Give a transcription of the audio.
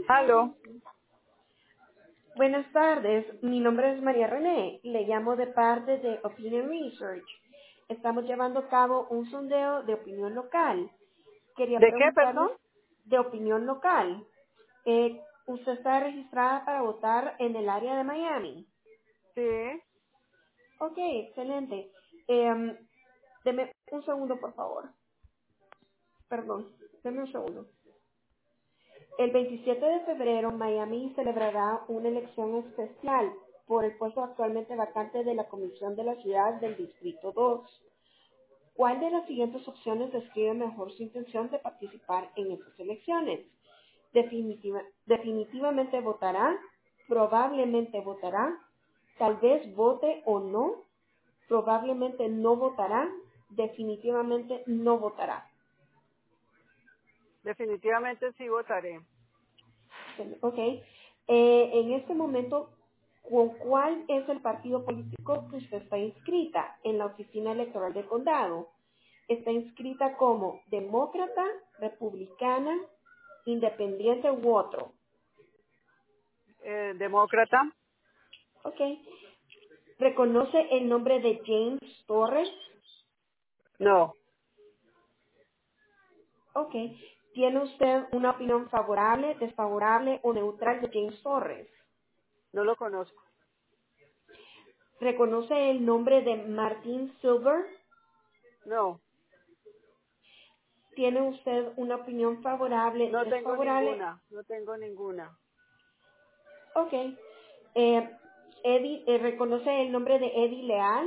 Aló. Buenas tardes, mi nombre es María René, le llamo de parte de Opinion Research. Estamos llevando a cabo un sondeo de opinión local. Quería ¿De qué, preguntarle perdón? de opinión local. ¿Usted está registrada para votar en el área de Miami? Sí. Ok, excelente. Em, Deme un segundo, por favor. Perdón, deme un segundo. El 27 de febrero, Miami celebrará una elección especial por el puesto actualmente vacante de la Comisión de la Ciudad del Distrito 2. ¿Cuál de las siguientes opciones describe mejor su intención de participar en estas elecciones? Definitivamente votará, probablemente votará, tal vez vote o no, probablemente no votará, definitivamente no votará. Definitivamente sí votaré. Ok. En este momento, ¿con cuál es el partido político que usted está inscrita en la oficina electoral del condado? ¿Está inscrita como demócrata, republicana, independiente u otro? ¿Demócrata? Ok. ¿Reconoce el nombre de James Torres? No, Ok. ¿Tiene usted una opinión favorable, desfavorable o neutral de James Torres? no lo conozco. ¿Reconoce el nombre de Martin Silver? No, ¿Tiene usted una opinión favorable, no tengo desfavorable? ninguna. No tengo ninguna. Ok. Eddie, ¿reconoce el nombre de Eddie Leal?